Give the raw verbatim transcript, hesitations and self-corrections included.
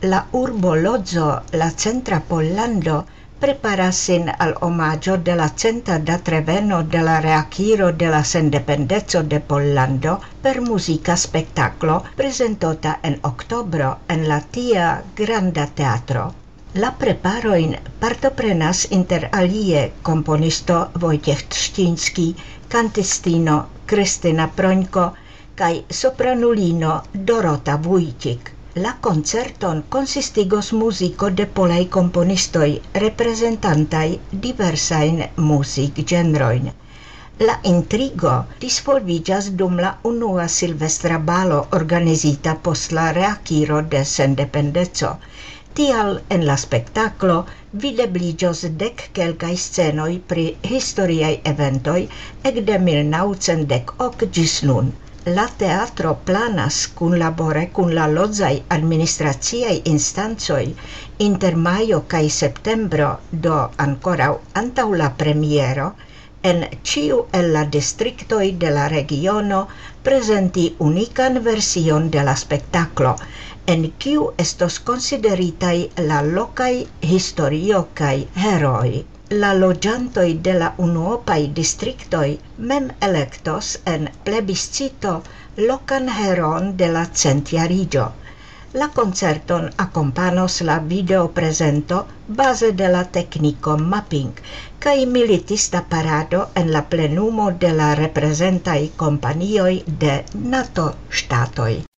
la urbo Lodzo, la centra Pollando, preparas sin al omaggio de la centa datreveno de la reakiro de la sendependeco de Pollando per muzika spektaclo prezentota en oktobro en la tia Granda Teatro. La preparoin partoprenas inter alie komponisto Wojciech Trzciński, kantistino Krystyna Prońko kaj sopranulino Dorota Wójcik. La concerton consistigos muziko de polaj komponistoj reprezentantaj diversajn muzikĝenrojn. La intrigo disvolviĝas dum la unua silvestra balo organizita post la reakiro de sendependeco. Tial en la spektaklo videbliĝos dek kelkaj scenoj pri historiaj eventoj ekde mil naŭcent dek ok ĝis nun. La teatro planas kunlabore kun la lodzaj administraciaj instancoj inter majo kaj septembro, do ankoraŭ antaŭ la premiero, en ĉiu el la distriktoj de la regiono prezenti unikan version de la spektaklo, en kiu estos konsideritaj la lokaj historio kaj heroj. La loĝantoj de la unuopaj distriktoj mem elektos en plebiscito lokan heron de la centjariĝo. La koncerton akompanos la videoprezento baze de la tekniko mapping kaj militista parado en la plenumo de la reprezentaj kompanioj de NATO-ŝtatoj.